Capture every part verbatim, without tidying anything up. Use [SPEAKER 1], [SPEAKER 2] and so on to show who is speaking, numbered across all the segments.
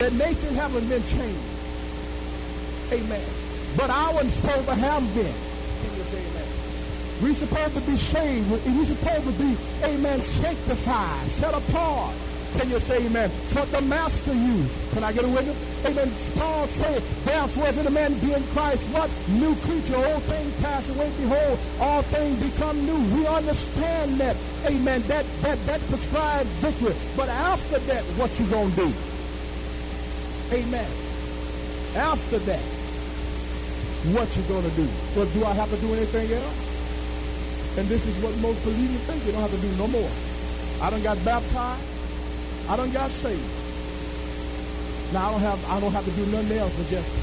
[SPEAKER 1] The nation haven't been changed. Amen. But our supposed to have been. Can you say amen? We're supposed to be saved. We're supposed to be, amen, sanctified, set apart. Can you say amen? What the master used. Can I get a witness? Amen. Paul said, therefore, if any man be in Christ, what? New creature, old things pass away. Behold, all things become new. We understand that, amen, that that that prescribed victory. But after that, what you gonna do? Amen. After that, what you gonna do? Well, do I have to do anything else? And this is what most believers think. You don't have to do no more. I done got baptized. I done got saved. Now I don't have I don't have to do nothing else but just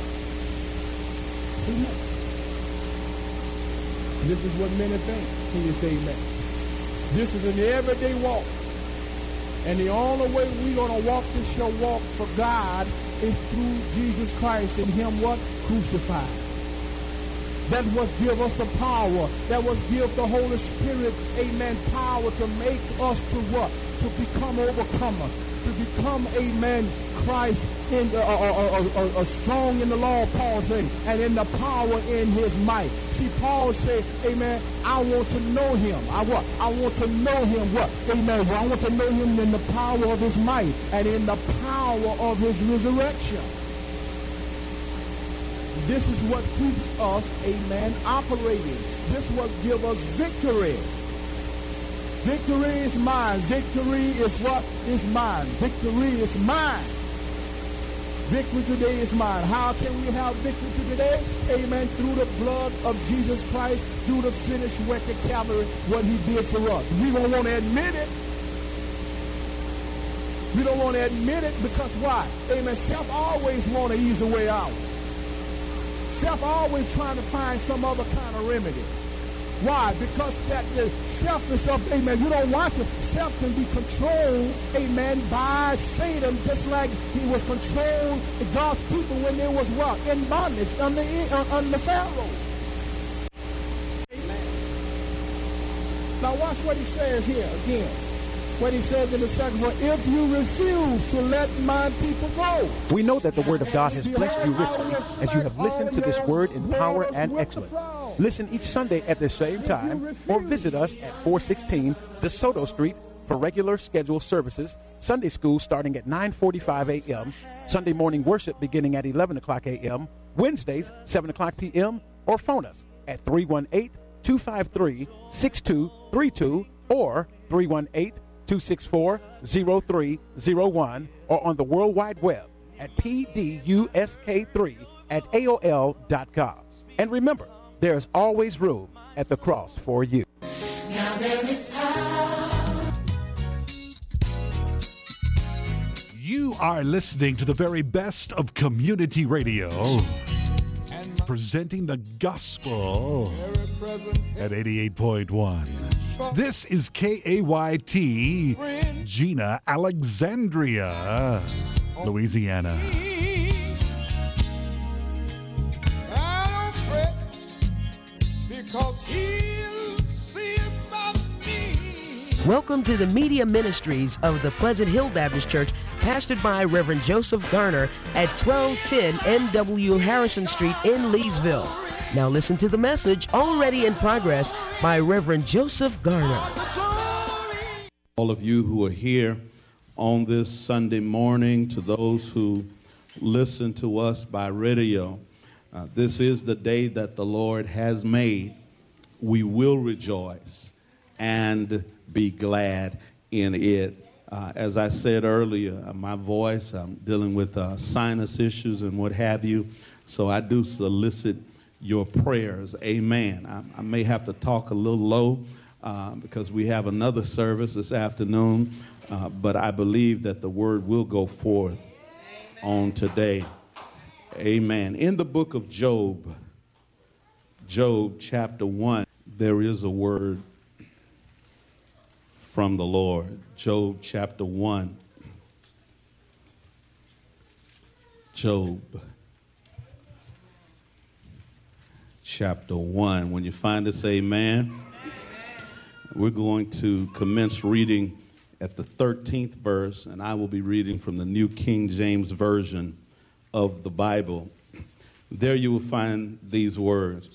[SPEAKER 1] amen. This is what many think. Can you say amen? This is an everyday walk. And the only way we're gonna walk this your walk for God is through Jesus Christ and him what? Crucified. That was give us the power. That was give the Holy Spirit, amen, power to make us to what? To become overcomers. To become, amen, Christ in the, uh, uh, uh, uh, uh, strong in the law, Paul said, and in the power in his might. See, Paul said, amen, I want to know him. I what? I want to know him what? Amen. Well, I want to know him in the power of his might and in the power of his resurrection. This is what keeps us, amen, operating. This is what gives us victory. Victory is mine. Victory is what? Is mine. Victory is mine. Victory today is mine. How can we have victory today? Amen. Through the blood of Jesus Christ, through the finished work at Calvary, what he did for us. We don't want to admit it. We don't want to admit it because why? Amen. Self always want an easy way out. Self always trying to find some other kind of remedy. Why? Because that the self is up, amen. You don't want to. Self can be controlled, amen, by Satan, just like he was controlled God's people when they was what? In bondage under, uh, under Pharaoh. Amen. Now watch what he says here again. What he says in the second verse, if you refuse to let my people go.
[SPEAKER 2] We know that the word of God has blessed you richly as you have listened to this word in power and excellence. Listen each Sunday at the same time or visit us at four sixteen DeSoto Street for regular scheduled services, Sunday school starting at nine forty-five a.m., Sunday morning worship beginning at eleven o'clock a.m., Wednesdays seven o'clock p.m., or phone us at three one eight, two five three, six two three two or three one eight, two six four, zero three zero one or on the World Wide Web at p d u s k three at a o l dot com. And remember, there is always room at the cross for you.
[SPEAKER 3] Now there is power.
[SPEAKER 4] You are listening to the very best of community radio, presenting the gospel at eighty-eight point one. This is K A Y T, Gina, Alexandria, Louisiana.
[SPEAKER 5] Welcome to the media ministries of the Pleasant Hill Baptist Church, pastored by Reverend Joseph Garner at twelve ten N W Harrison Street in Leesville. Now listen to the message already in progress by Reverend Joseph Garner.
[SPEAKER 6] All of you who are here on this Sunday morning, to those who listen to us by radio, uh, this is the day that the Lord has made. We will rejoice and be glad in it. Uh, as I said earlier, uh, my voice, I'm dealing with uh, sinus issues and what have you, so I do solicit your prayers. Amen. I, I may have to talk a little low uh, because we have another service this afternoon, uh, but I believe that the word will go forth on today. Amen. In the book of Job, Job chapter one, there is a word from the Lord. Job chapter one. Job chapter one. When you find this, amen. We're going to commence reading at the thirteenth verse, and I will be reading from the New King James Version of the Bible. There you will find these words.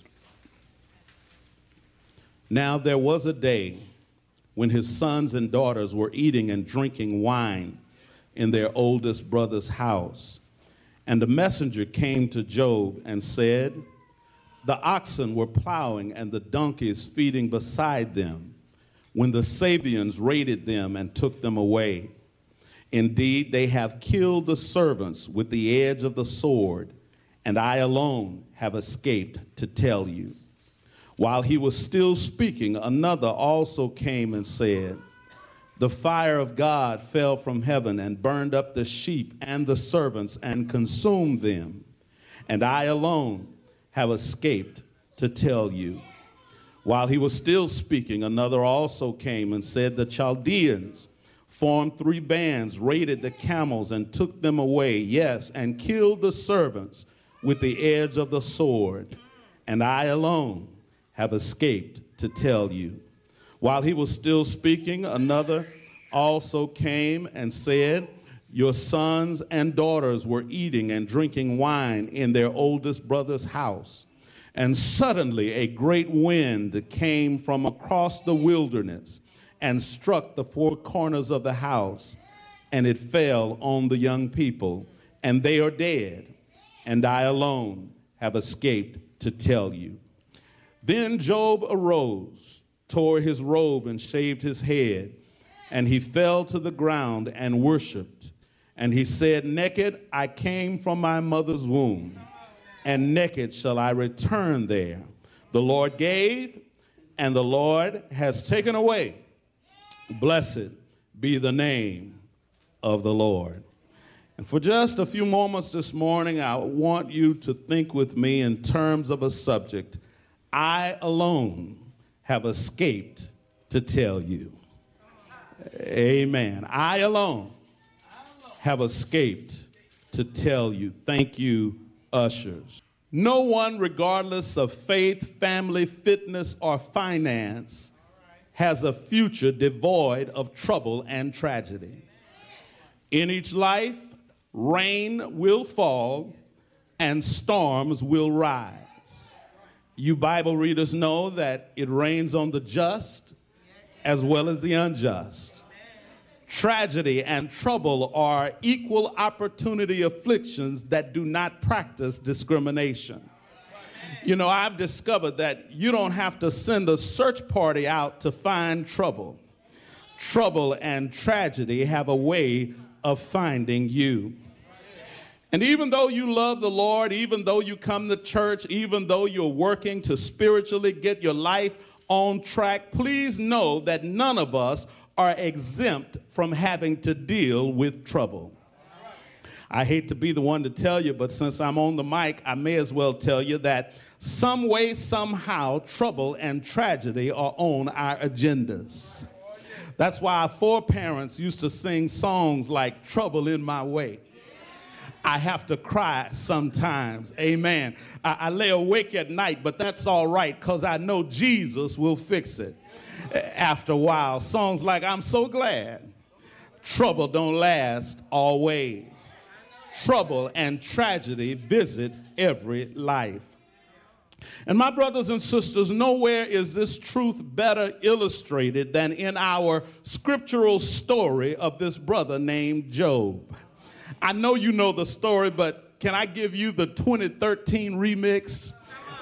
[SPEAKER 6] Now there was a day when his sons and daughters were eating and drinking wine in their oldest brother's house. And a messenger came to Job and said, the oxen were plowing and the donkeys feeding beside them when the Sabeans raided them and took them away. Indeed, they have killed the servants with the edge of the sword, and I alone have escaped to tell you. While he was still speaking, another also came and said, the fire of God fell from heaven and burned up the sheep and the servants and consumed them, and I alone have escaped to tell you. While he was still speaking, another also came and said, the Chaldeans formed three bands, raided the camels and took them away, yes, and killed the servants with the edge of the sword, and I alone have escaped to tell you. While he was still speaking, another also came and said, your sons and daughters were eating and drinking wine in their oldest brother's house. And suddenly a great wind came from across the wilderness and struck the four corners of the house, and it fell on the young people, and they are dead, and I alone have escaped to tell you. Then Job arose, tore his robe, and shaved his head, and he fell to the ground and worshiped. And he said, naked I came from my mother's womb, and naked shall I return there. The Lord gave, and the Lord has taken away. Blessed be the name of the Lord. And for just a few moments this morning, I want you to think with me in terms of a subject I alone have escaped to tell you. Amen. I alone have escaped to tell you. Thank you, ushers. No one, regardless of faith, family, fitness, or finance, has a future devoid of trouble and tragedy. In each life, rain will fall and storms will rise. You Bible readers know that it rains on the just as well as the unjust. Tragedy and trouble are equal opportunity afflictions that do not practice discrimination. You know, I've discovered that you don't have to send a search party out to find trouble. Trouble and tragedy have a way of finding you. And even though you love the Lord, even though you come to church, even though you're working to spiritually get your life on track, please know that none of us are exempt from having to deal with trouble. I hate to be the one to tell you, but since I'm on the mic, I may as well tell you that some way, somehow, trouble and tragedy are on our agendas. That's why our foreparents used to sing songs like Trouble in My Way. I have to cry sometimes. Amen. I, I lay awake at night, but that's all right because I know Jesus will fix it after a while. Songs like I'm so glad trouble don't last always. Trouble and tragedy visit every life. And my brothers and sisters, nowhere is this truth better illustrated than in our scriptural story of this brother named Job. I know you know the story, but can I give you the twenty thirteen remix?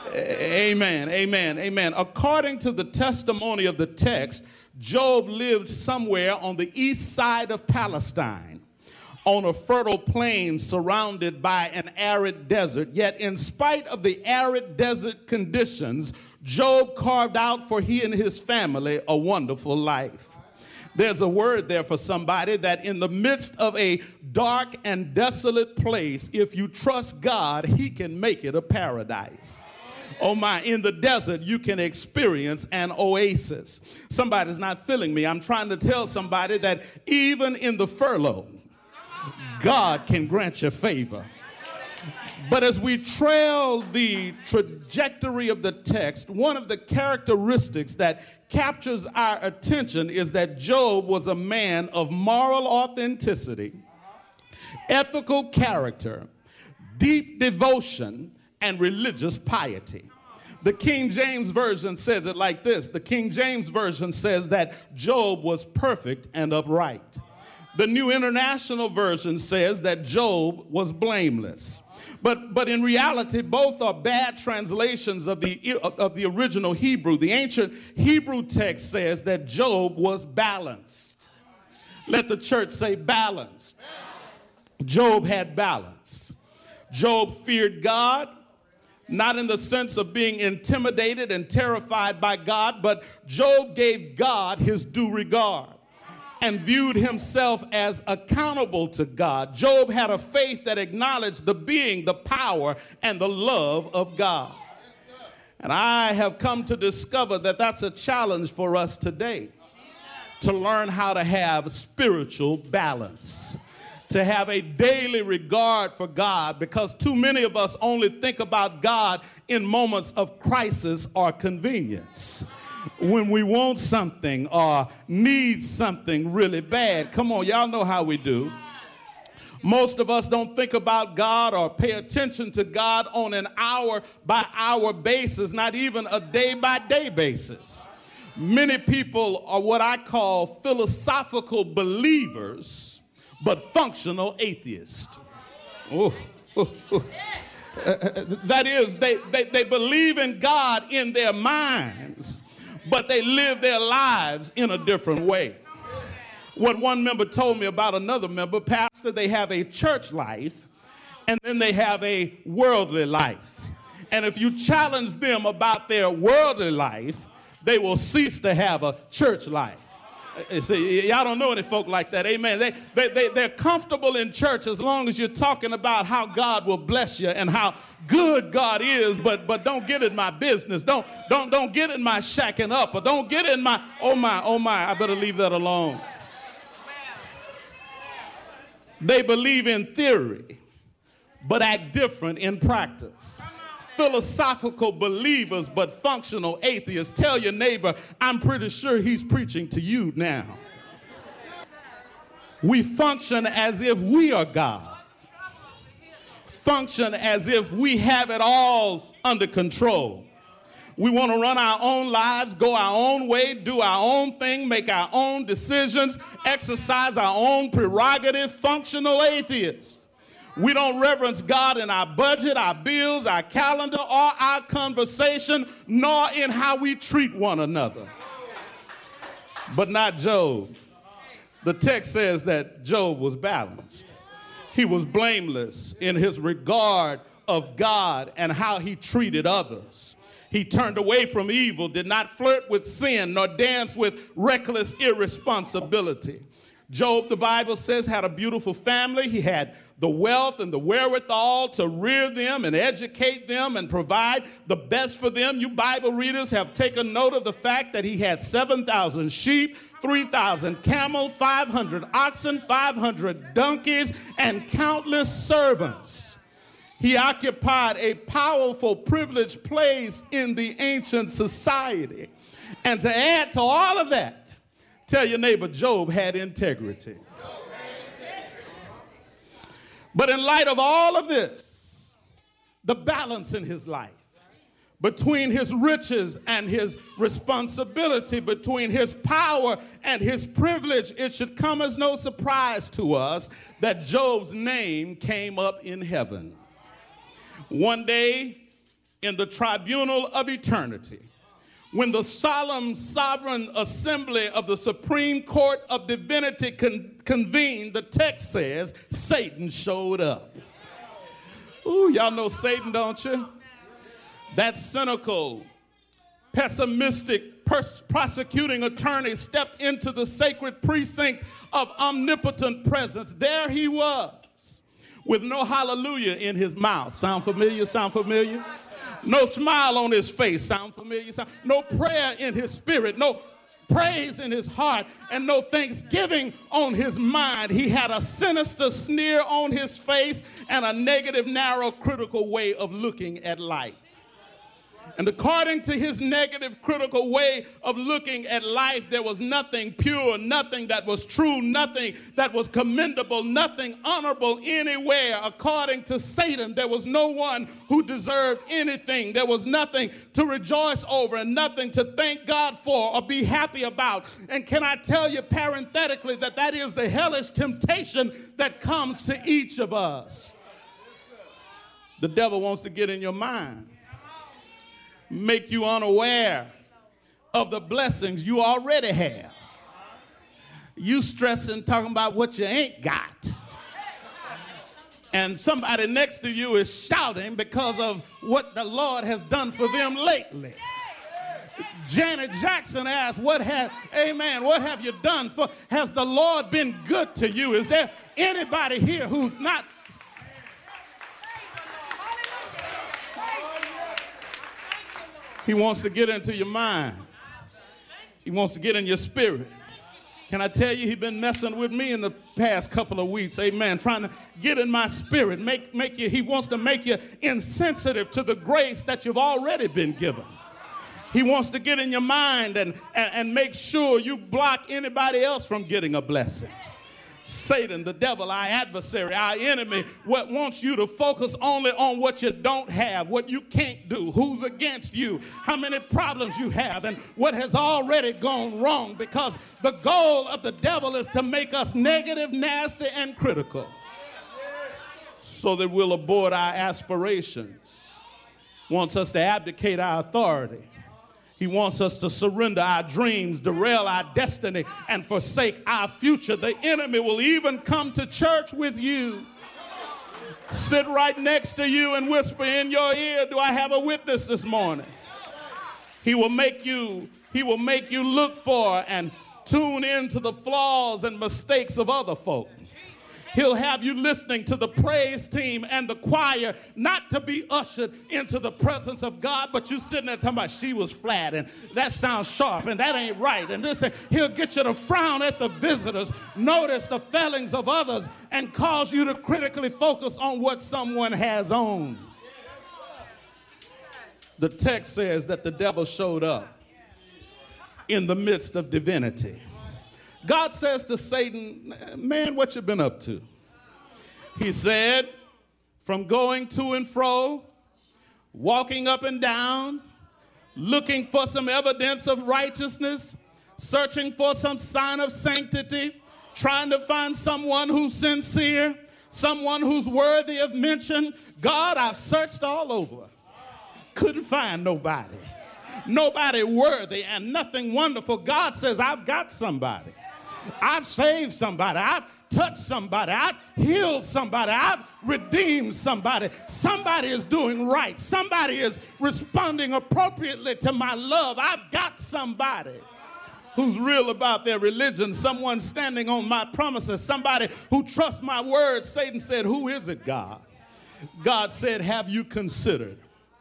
[SPEAKER 6] Amen, amen, amen. According to the testimony of the text, Job lived somewhere on the east side of Palestine, on a fertile plain surrounded by an arid desert. Yet in spite of the arid desert conditions, Job carved out for he and his family a wonderful life. There's a word there for somebody that in the midst of a dark and desolate place, if you trust God, he can make it a paradise. Oh my, in the desert, you can experience an oasis. Somebody's not feeling me. I'm trying to tell somebody that even in the furlough, God can grant you favor. But as we trail the trajectory of the text, one of the characteristics that captures our attention is that Job was a man of moral authenticity, ethical character, deep devotion, and religious piety. The King James Version says it like this. The King James Version says that Job was perfect and upright. The New International Version says that Job was blameless. But, but in reality, both are bad translations of the, of the original Hebrew. The ancient Hebrew text says that Job was balanced. Let the church say balanced. Job had balance. Job feared God, not in the sense of being intimidated and terrified by God, but Job gave God his due regard and viewed himself as accountable to God. Job had a faith that acknowledged the being, the power, and the love of God. And I have come to discover that that's a challenge for us today, to learn how to have spiritual balance, to have a daily regard for God, because too many of us only think about God in moments of crisis or convenience, when we want something or need something really bad. Come on, y'all know how we do. Most of us don't think about God or pay attention to God on an hour-by-hour basis, not even a day-by-day basis. Many people are what I call philosophical believers, but functional atheists. Ooh, ooh, ooh. Uh, that is, they, they, they believe in God in their minds, but they live their lives in a different way. What one member told me about another member, pastor, they have a church life and then they have a worldly life. And if you challenge them about their worldly life, they will cease to have a church life. See, y'all don't know any folk like that, amen. They, they, they, they're comfortable in church as long as you're talking about how God will bless you and how good God is, but, but don't get in my business. Don't, don't, don't get in my shacking up, or don't get in my, oh my, oh my, I better leave that alone. They believe in theory, but act different in practice. Philosophical believers, but functional atheists. Tell your neighbor, I'm pretty sure he's preaching to you now. We function as if we are God. Function as if we have it all under control. We want to run our own lives, go our own way, do our own thing, make our own decisions, exercise our own prerogative. Functional atheists. We don't reverence God in our budget, our bills, our calendar, or our conversation, nor in how we treat one another. But not Job. The text says that Job was balanced. He was blameless in his regard of God and how he treated others. He turned away from evil, did not flirt with sin, nor dance with reckless irresponsibility. Job, the Bible says, had a beautiful family. He had the wealth and the wherewithal to rear them and educate them and provide the best for them. You Bible readers have taken note of the fact that he had seven thousand sheep, three thousand camels, five hundred oxen, five hundred donkeys, and countless servants. He occupied a powerful, privileged place in the ancient society. And to add to all of that, tell your neighbor, Job had integrity. But in light of all of this, the balance in his life between his riches and his responsibility, between his power and his privilege, it should come as no surprise to us that Job's name came up in heaven. One day in the tribunal of eternity, when the solemn sovereign assembly of the Supreme Court of Divinity con- convened, the text says Satan showed up. Ooh, y'all know Satan, don't you? That cynical, pessimistic pers- prosecuting attorney stepped into the sacred precinct of omnipotent presence. There he was, with no hallelujah in his mouth. Sound familiar? Sound familiar? No smile on his face. Sound familiar? Sound, no prayer in his spirit. No praise in his heart and no thanksgiving on his mind. He had a sinister sneer on his face and a negative, narrow, critical way of looking at life. And according to his negative, critical way of looking at life, there was nothing pure, nothing that was true, nothing that was commendable, nothing honorable anywhere. According to Satan, there was no one who deserved anything. There was nothing to rejoice over and nothing to thank God for or be happy about. And can I tell you parenthetically that that is the hellish temptation that comes to each of us. The devil wants to get in your mind, make you unaware of the blessings you already have. You stressing, talking about what you ain't got. And somebody next to you is shouting because of what the Lord has done for them lately. Janet Jackson asked, what have, amen, what have you done for, has the Lord been good to you? Is there anybody here who's not? He wants to get into your mind. He wants to get in your spirit. Can I tell you, he's been messing with me in the past couple of weeks, amen, trying to get in my spirit, make, make you, he wants to make you insensitive to the grace that you've already been given. He wants to get in your mind and, and, and make sure you block anybody else from getting a blessing. Satan, the devil, our adversary, our enemy, what wants you to focus only on what you don't have, what you can't do, who's against you, how many problems you have, and what has already gone wrong, because the goal of the devil is to make us negative, nasty, and critical so that we'll abort our aspirations. Wants us to abdicate our authority. He wants us to surrender our dreams, derail our destiny, and forsake our future. The enemy will even come to church with you, sit right next to you and whisper in your ear, do I have a witness this morning? He will make you, he will make you look for and tune into the flaws and mistakes of other folk. He'll have you listening to the praise team and the choir, not to be ushered into the presence of God, but you sitting there talking about she was flat and that sounds sharp and that ain't right. And this, he'll get you to frown at the visitors, notice the failings of others, and cause you to critically focus on what someone has on. The text says that the devil showed up in the midst of divinity. God says to Satan, man, what you been up to? He said, from going to and fro, walking up and down, looking for some evidence of righteousness, searching for some sign of sanctity, trying to find someone who's sincere, someone who's worthy of mention. God, I've searched all over. Couldn't find nobody. Nobody worthy and nothing wonderful. God says, I've got somebody. I've saved somebody. I've touched somebody. I've healed somebody. I've redeemed somebody. Somebody is doing right. Somebody is responding appropriately to my love. I've got somebody who's real about their religion, someone standing on my promises, somebody who trusts my word. Satan said, who is it, God? God said, have you considered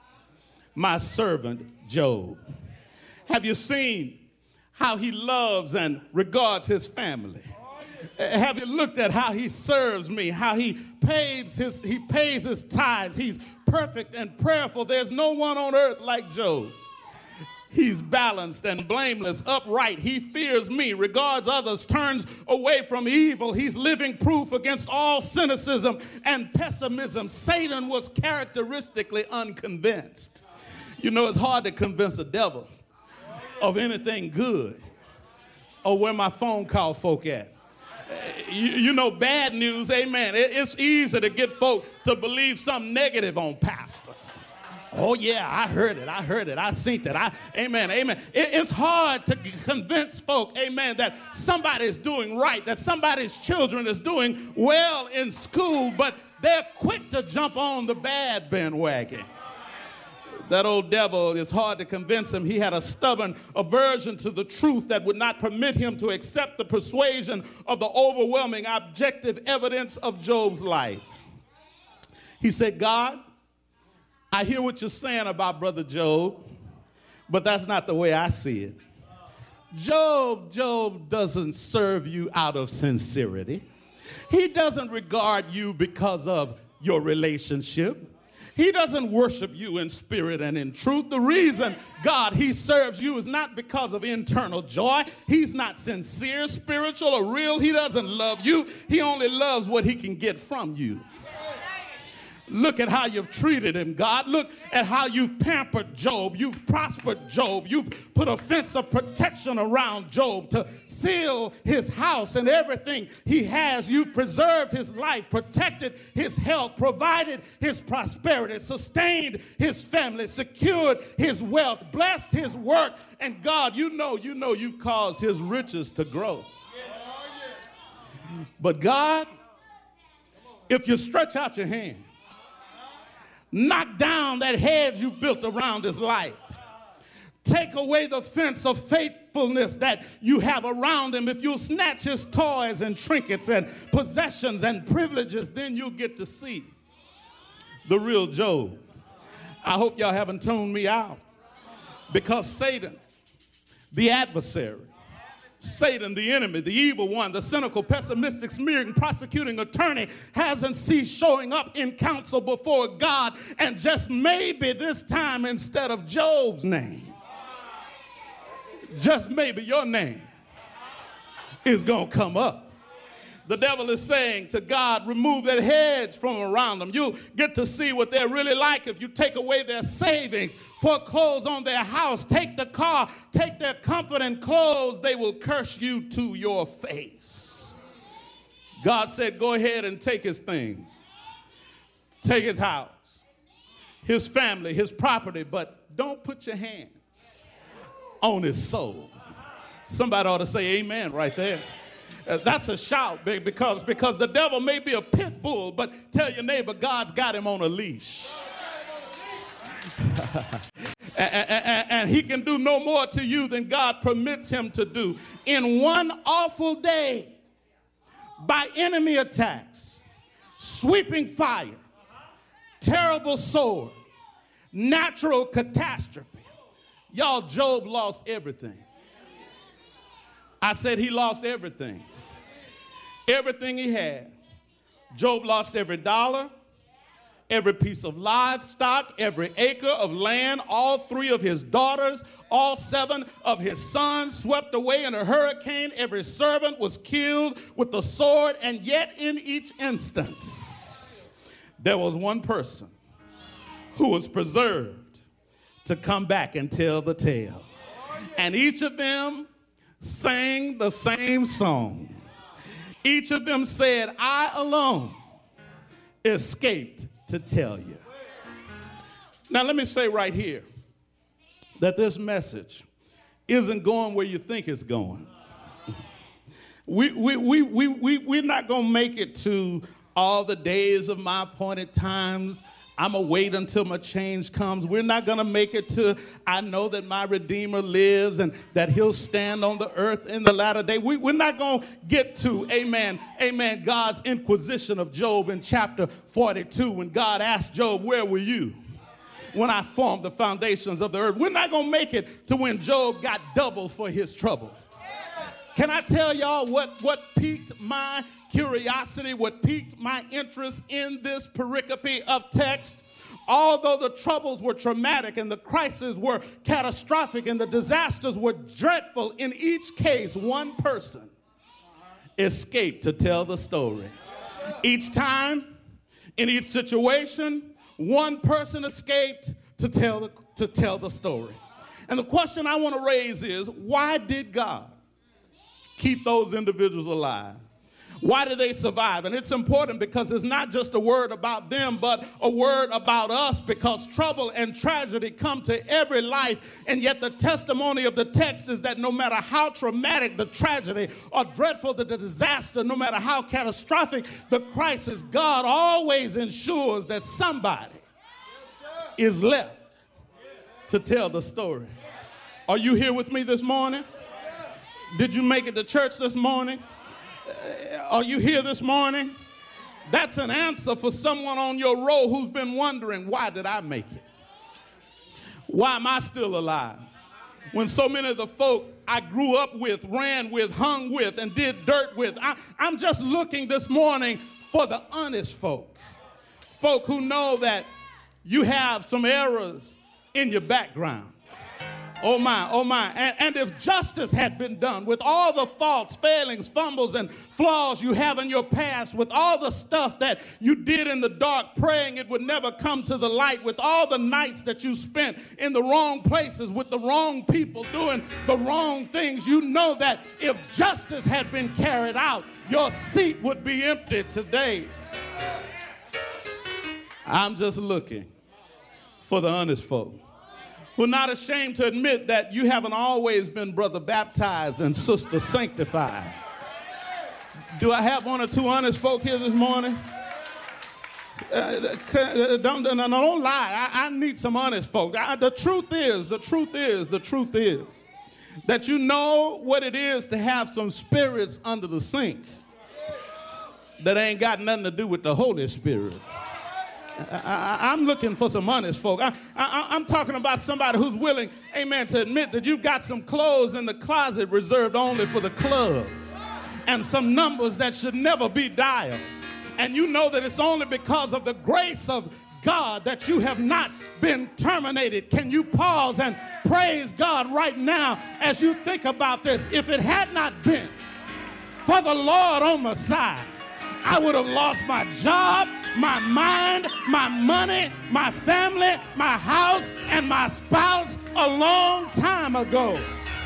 [SPEAKER 6] my servant Job? Have you seen how he loves and regards his family? Have you looked at how he serves me, how he pays his, he pays his tithes? He's perfect and prayerful. There's no one on earth like Job. He's balanced and blameless, upright. He fears me, regards others, turns away from evil. He's living proof against all cynicism and pessimism. Satan was characteristically unconvinced. You know, it's hard to convince a devil of anything good. Or where my phone call folk at. You, you know, bad news, amen. It, it's easy to get folk to believe something negative on pastor. Oh, yeah, I heard it. I heard it. I seen it. I, amen, amen. It, it's hard to convince folk, amen, that somebody is doing right, that somebody's children is doing well in school, but they're quick to jump on the bad bandwagon. That old devil, it's hard to convince him. He had a stubborn aversion to the truth that would not permit him to accept the persuasion of the overwhelming objective evidence of Job's life. He said, God, I hear what you're saying about Brother Job, but that's not the way I see it. Job, Job doesn't serve you out of sincerity. He doesn't regard you because of your relationship. He doesn't worship you in spirit and in truth. The reason, God, he serves you is not because of internal joy. He's not sincere, spiritual, or real. He doesn't love you. He only loves what he can get from you. Look at how you've treated him, God. Look at how you've pampered Job. You've prospered Job. You've put a fence of protection around Job to seal his house and everything he has. You've preserved his life, protected his health, provided his prosperity, sustained his family, secured his wealth, blessed his work. And God, you know, you know you've caused his riches to grow. But God, if you stretch out your hand, knock down that hedge you built around his life. Take away the fence of faithfulness that you have around him. If you'll snatch his toys and trinkets and possessions and privileges, then you'll get to see the real Job. I hope y'all haven't tuned me out, because Satan, the adversary, Satan, the enemy, the evil one, the cynical, pessimistic, smearing, prosecuting attorney hasn't ceased showing up in counsel before God. And just maybe this time, instead of Job's name, just maybe your name is going to come up. The devil is saying to God, remove that hedge from around them. You'll get to see what they're really like if you take away their savings, foreclose on their house, take the car, take their comfort and clothes. They will curse you to your face. God said, go ahead and take his things. Take his house, his family, his property, but don't put your hands on his soul. Somebody ought to say amen right there. That's a shout, baby, because, because the devil may be a pit bull, but tell your neighbor, God's got him on a leash. and, and, and he can do no more to you than God permits him to do. In one awful day, by enemy attacks, sweeping fire, terrible sword, natural catastrophe, y'all, Job lost everything. I said he lost everything. Everything he had. Job lost every dollar, every piece of livestock, every acre of land, all three of his daughters, all seven of his sons swept away in a hurricane. Every servant was killed with the sword, and yet in each instance, there was one person who was preserved to come back and tell the tale. And each of them sang the same song. Each of them said, I alone escaped to tell you. Now let me say right here that this message isn't going where you think it's going. We, we, we, we, we, we're not going to make it to all the days of my appointed times. I'm going to wait until my change comes. We're not going to make it to, I know that my Redeemer lives and that he'll stand on the earth in the latter day. We, we're not going to get to, amen, amen, God's inquisition of Job in chapter forty-two when God asked Job, where were you when I formed the foundations of the earth? We're not going to make it to when Job got double for his trouble. Can I tell y'all what, what piqued my curiosity, what piqued my interest in this pericope of text? Although the troubles were traumatic and the crises were catastrophic and the disasters were dreadful, in each case, one person escaped to tell the story. Each time, in each situation, one person escaped to tell the, to tell the story. And the question I want to raise is, why did God keep those individuals alive? Why did they survive? And it's important because it's not just a word about them, but a word about us, because trouble and tragedy come to every life. And yet the testimony of the text is that no matter how traumatic the tragedy or dreadful the disaster, no matter how catastrophic the crisis, God always ensures that somebody is left to tell the story. Are you here with me this morning? Did you make it to church this morning? Are you here this morning? That's an answer for someone on your row who's been wondering, why did I make it? Why am I still alive? When so many of the folk I grew up with, ran with, hung with, and did dirt with. I, I'm just looking this morning for the honest folk. Folk who know that you have some errors in your background. Oh my, oh my. And, and if justice had been done with all the faults, failings, fumbles, and flaws you have in your past, with all the stuff that you did in the dark praying it would never come to the light, with all the nights that you spent in the wrong places with the wrong people doing the wrong things, you know that if justice had been carried out, your seat would be empty today. I'm just looking for the honest folk who are not ashamed to admit that you haven't always been brother baptized and sister sanctified. Do I have one or two honest folk here this morning? Uh, don't, don't, don't lie. I, I need some honest folk. I, the truth is, the truth is, the truth is that you know what it is to have some spirits under the sink that ain't got nothing to do with the Holy Spirit. I, I, I'm looking for some honest folk. I, I, I'm talking about somebody who's willing, amen, to admit that you've got some clothes in the closet reserved only for the club and some numbers that should never be dialed. And you know that it's only because of the grace of God that you have not been terminated. Can you pause and praise God right now as you think about this? If it had not been for the Lord on my side, I would have lost my job, my mind, my money, my family, my house, and my spouse a long time ago.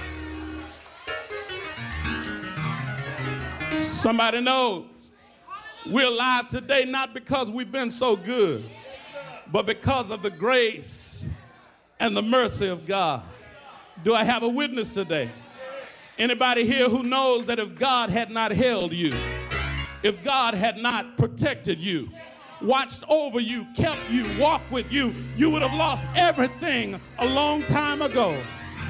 [SPEAKER 6] Somebody knows we're alive today not because we've been so good, but because of the grace and the mercy of God. Do I have a witness today? Anybody here who knows that if God had not held you, if God had not protected you, watched over you, kept you, walked with you, you would have lost everything a long time ago.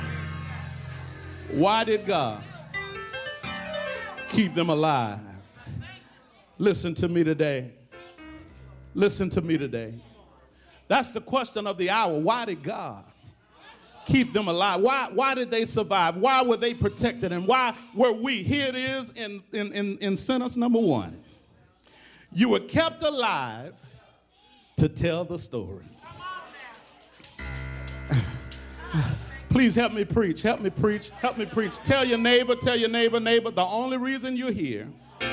[SPEAKER 6] Why did God keep them alive? Listen to me today. Listen to me today. That's the question of the hour. Why did God keep them alive? Why, why did they survive? Why were they protected? And why were we? Here it is in, in, in, in sentence number one. You were kept alive to tell the story. Please help me preach. Help me preach. Help me preach. Tell your neighbor, tell your neighbor, neighbor, the only reason you're here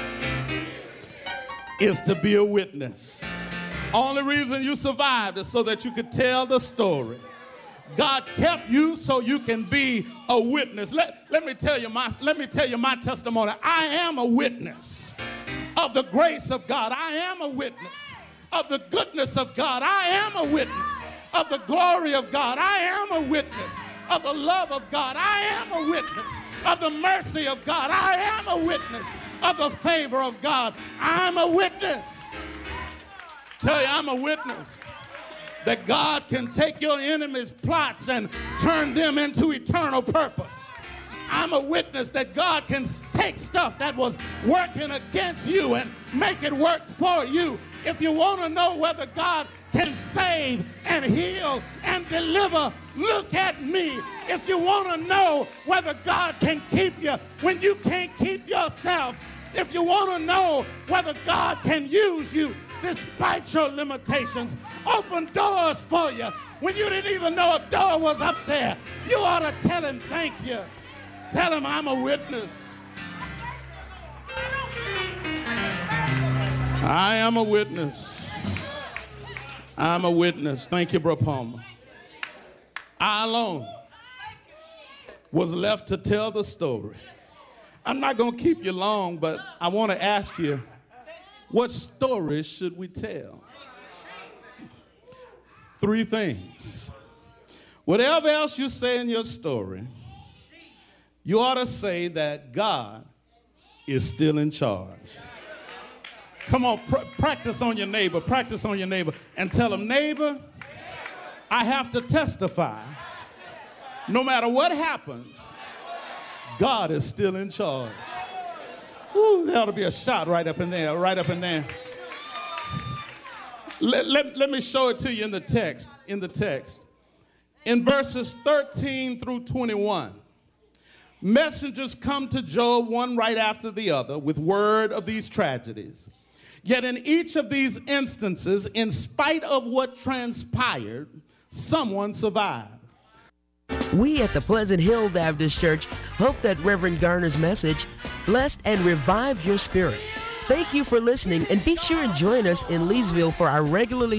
[SPEAKER 6] is to be a witness. Only reason you survived is so that you could tell the story. God kept you so you can be a witness. Let, let me tell you my let me tell you my testimony. I am a witness of the grace of God. I am a witness of the goodness of God. I am a witness of the glory of God. I am a witness of the love of God. I am a witness of the mercy of God. I am a witness of the favor of God. I'm a witness. Tell you, I'm a witness that God can take your enemies' plots and turn them into eternal purpose. I'm a witness that God can take stuff that was working against you and make it work for you. If you want to know whether God can save and heal and deliver, look at me. If you want to know whether God can keep you when you can't keep yourself, if you want to know whether God can use you despite your limitations, open doors for you when you didn't even know a door was up there, you ought to tell him thank you. Tell him I'm a witness. I am a witness. I'm a witness. Thank you, Brother Palmer. I alone was left to tell the story. I'm not going to keep you long, but I want to ask you, what stories should we tell? Three things. Whatever else you say in your story, you ought to say that God is still in charge. Come on, pr- practice on your neighbor, practice on your neighbor, and tell him, neighbor, I have to testify. No matter what happens, God is still in charge. Ooh, there ought to be a shot right up in there, right up in there. Let, let, let me show it to you in the text, in the text. In verses thirteen through twenty-one, Messengers come to Job one right after the other with word of these tragedies. Yet in each of these instances, in spite of what transpired, someone survived.
[SPEAKER 5] We at the Pleasant Hill Baptist Church hope that Reverend Garner's message blessed and revived your spirit. Thank you for listening, and be sure and join us in Leesville for our regularly